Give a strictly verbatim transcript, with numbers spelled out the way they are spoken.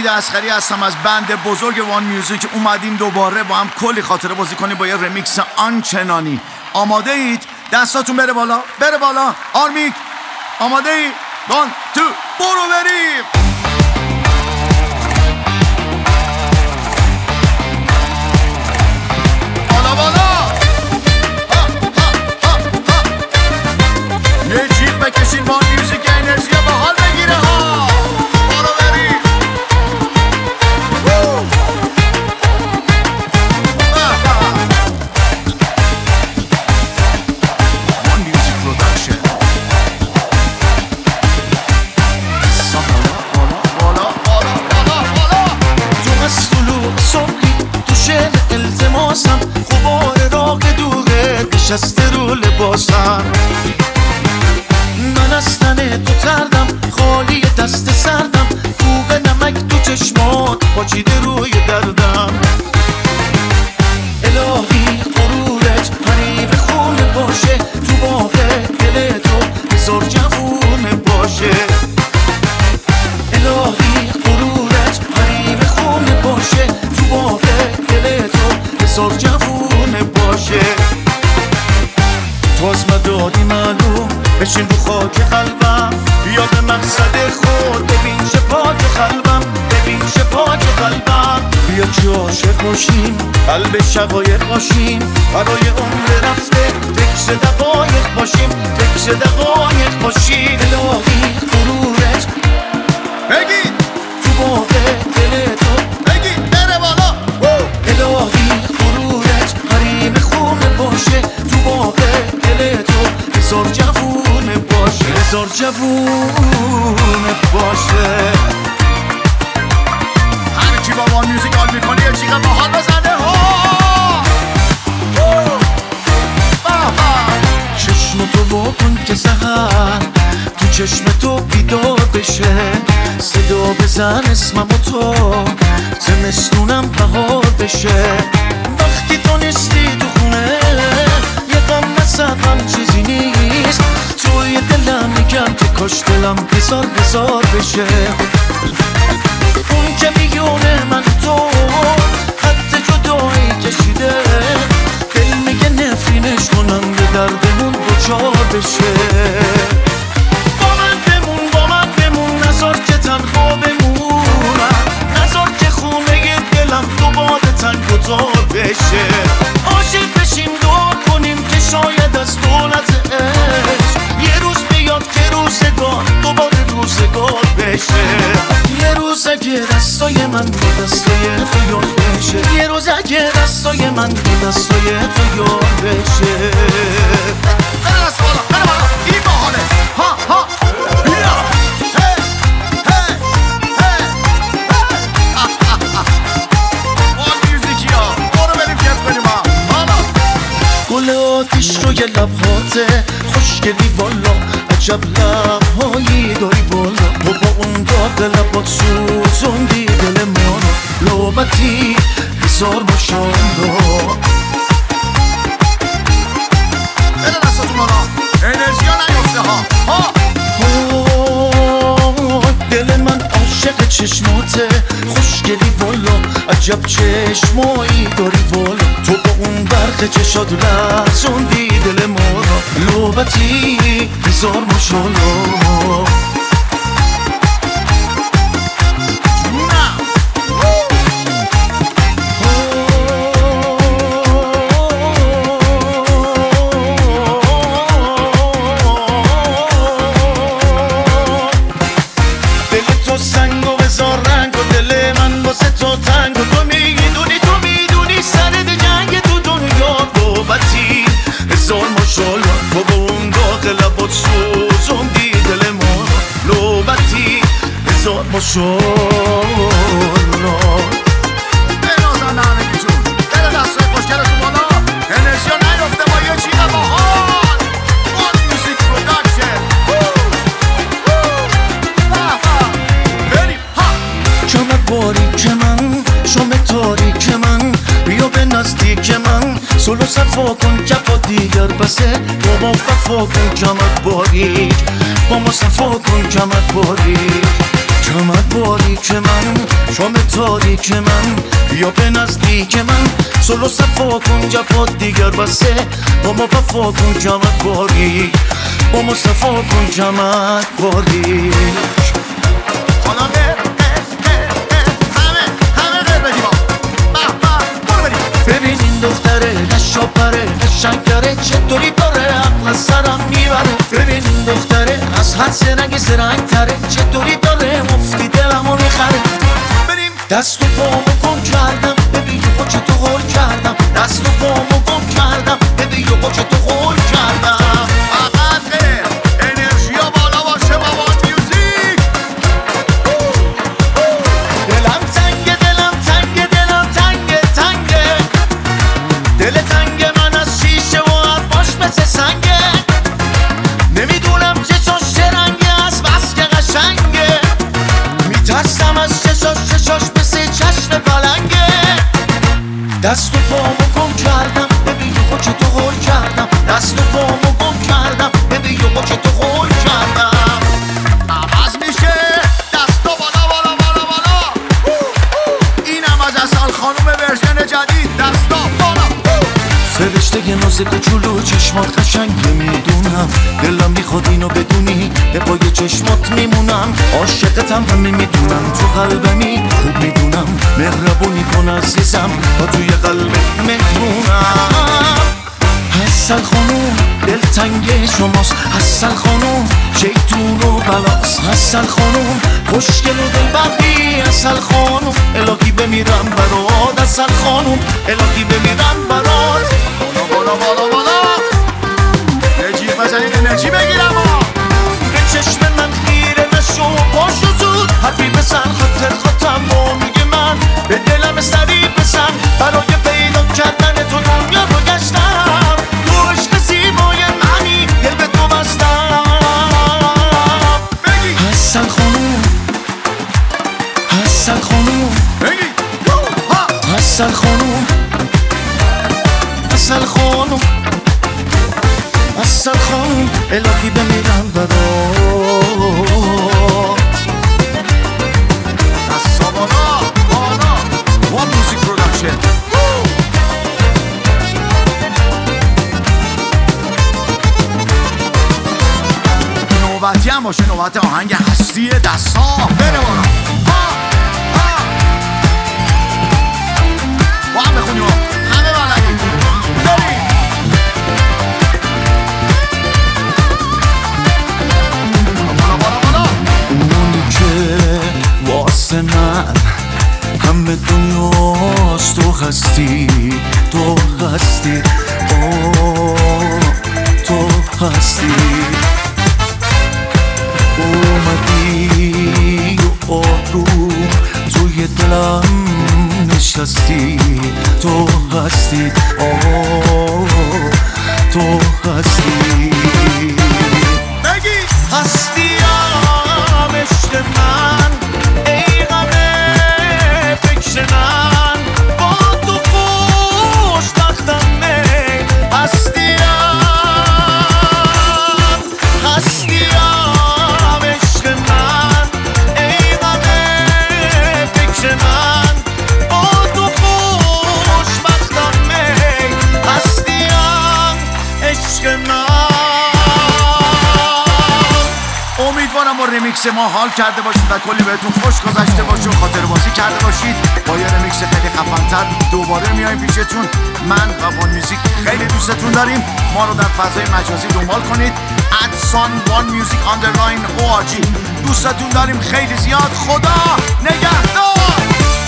امید اصغری هستم از بند بزرگ وان میوزیک. اومدیم دوباره با هم کلی خاطره بازی کنیم با یه رمیکس آنچنانی. آماده اید؟ دستاتون بره بالا، بره بالا. آرمیک آماده اید؟ وان تو برو بریم. بالا بالا ها ها ها ها. یه جیغ بکشین وان میوزیک انرژی با حال بگیره ها. برو بریم. وان میوزیک پروداکشن. بالا بالا بالا بالا. تو از طلوع صبحی تو شعر التماسم، غبار راق دوره نشسته رو لباسم. من از تن تو تردم، خالی دست سردم، کوب نمک تو چشمات پاچیده روی دردم. الهی غرورت حریف خون باشه، تو باغ دل تو هزار جوون باشه. الهی غرورت حریف خون باشه، تو باغ دل تو هزار جوون باشه. تو از مدادی معلوم بشین رو خاک قلبم، بیا به مقصد خود ببین چه پاک قلبم، ببین چه پاک قلبم. بیا که عاشق باشیم، قلب شقایق باشیم، برای عمر رفته فکر دقایق باشیم، فکر دقایق باشیم. الهی غرورت بگید تو باغ دل تو، بگید بره بالا. الهی غرورت حریم خون باشه، تو باغ دل تو هزار جوون باشه، هزار جوون باشه. هر کی با وان میوزیک حال میکنه یه جیغ با حال بزنه ها. چشم تو واکن که سحر تو چشم تو بیدار بشه، صدا بزن اسمم و تو زمستونم بهار بشه. وقتی تو نیستی تو خونه یه غم نزدم چیزی نیست، توی دلم میگم که کاش دلم بزار بزار بشه. اون که میونه من تو حد جدایی کشیده، دل میگه نفرینش کنم به دردمون دوچار بشه. با من بمون با من بمون، نذار که تنها بمونم، نذار که خونه دلم دوباره تنگ و تار بشه. عاشق بشیم دعا کنیم که شاید از دولت عشق یه روز بیاد که روزگار دوباره روزگار بشه. یه روز اگه دستای من با دستای تو یاد بشه، یه روز اگه دستای من با دستای تو یاد بشه. بره دست بالا، بره بالا. این باحاله. ها ها بیا. هی هی هی وان میوزیکی ها. برو بریم کیف کنیم ها. بالا. گل آتیش روی لبهاته خوشگلی والا، عجب لبهایی داری والا. تو با اون داغ لبات سوزوندی دل ما رو، لابتی هزار ماشاءالله. بره دستاتون بالا. انرژی ها نیفته ها. ها دل من عاشق چشماته خوشگلی والا، عجب چشمایی داری والا. تو با اون برق چشات لرزوندی دل ما را، لابتی هزار ماشاءالله. تو با اون داغ لبات سوزوندی دل ما را، لابتی هزار ماشاءالله. بنازن همگیتون. بره دستای خوشگلتون بالا. انرژی ها نیفته با یه جیغ باحال. وان میوزیک پروداکشن. بریم ها. شام باریک من، شام تاریک من، بیا به نزدیک من، سلو صفا کن کفا دیگر بسه. با ما وفا کن کمت باریک، با ما صفا کن کمت باریک. چمد باریک من، شام تاریک من، بیا به نزدیک من، سلو صفا کن جفات دیگر بسه، با ما وفا کن چمد باریک، با ما صفا کن چمد باریک. حالا غیر همه همه غیر بدیم به به برو بریم. ببین این دختره نشاپره قشنگره چطوری داره عقل سرم میبره. ببین این دختره از حد سرنگ زرنگ تره چطوری داره مفتی دلمو میخره. بریم دست و پامو گم کردم ببین یه خوچه تو غل کردم. دست و پامو گم کردم ببین یه خوچه تو غل کردم. فقط غیر انرژی ها بالا باشه با وان میوزیک. دلم تنگه دلم تنگه دلم تنگه تنگه دل تنگه من از شیشه و حرفاش مثل سنگه. نمیدونم چشاش چه رنگه از بس که قشنگه. میترسم از چشاش چشاش مثل چشم پلنگه. دست و پامو گم کردم ببین یه خوچه تو غل کردم. دست و پامو گم کردم ببین یه خوچه تو غل کردم. عوض میشه دستا بالا بالا بالا بالا. اینم از اصل خانوم ورژن جدید. دستا بالا. فرشته یه ناز کوچولو چشمات قشنگه میدونم. دلم میخواد اینو بدونی به پای چشمات میمونم. عاشقتم همه میدونم تو قلبمی خوب میدونم. مهربونی کن عزیزم تا توی قلبت مهمونم. حسن خانوم دلتنگ شماست. حسن خانوم شیطون و بلاست. حسن خانوم خوشگل و دلبردی. حسن خانوم الهی بمیرم برات. حسن خانوم الهی بمیرم برات. بالا بالا بالا یه جیب بزنید انرژی بگیرم ها. به چشم من خیره نشو پاشو زود حرفی بزن خاطر خاطم با میگه من به دلم سری بزن. برای پیدا کردن تو دنیا رو گشتم. تو عشق زیبای منی دل به تو بستم. بگی حسن خانوم حسن خانوم بگی ها. حسن خانوم حسن خانوم حسن خانوم الهی بمیرم برات. دستا بالا بالا. وان میوزیک پروداکشن. نوبتی هم باشه نوبت آهنگ هستی دستا. بره بالا ها ها. با هم بخونیم ها. همه بلدیم بریم. بالا بالا بالا. اونی که واسه من همه دنیاست تو هستی. تو هستی آه تو هستی. اومدی و آروم توی دلم نشستی. تو هستی آه تو هستی. بگی هستیم عشق من ای غم فکر من. با تو خوشبختم ای هستیم. هستیم عشق من ای غم فکر من. با تو خوشبختم ای هستیم عشق من. امیدوارم با رمیکس ما حال کرده باشید و کلی بهتون خوش گذشته باشه و خاطر بازی کرده باشید. با یه رمیکس خیلی خفن‌تر دوباره میایم پیشتون. من و وان میوزیک خیلی دوستتون داریم. ما رو در فضای مجازی دنبال کنید ادسان وان میوزیک آندرلاین او آر جی. دوستتون داریم خیلی زیاد. خدا نگهدار.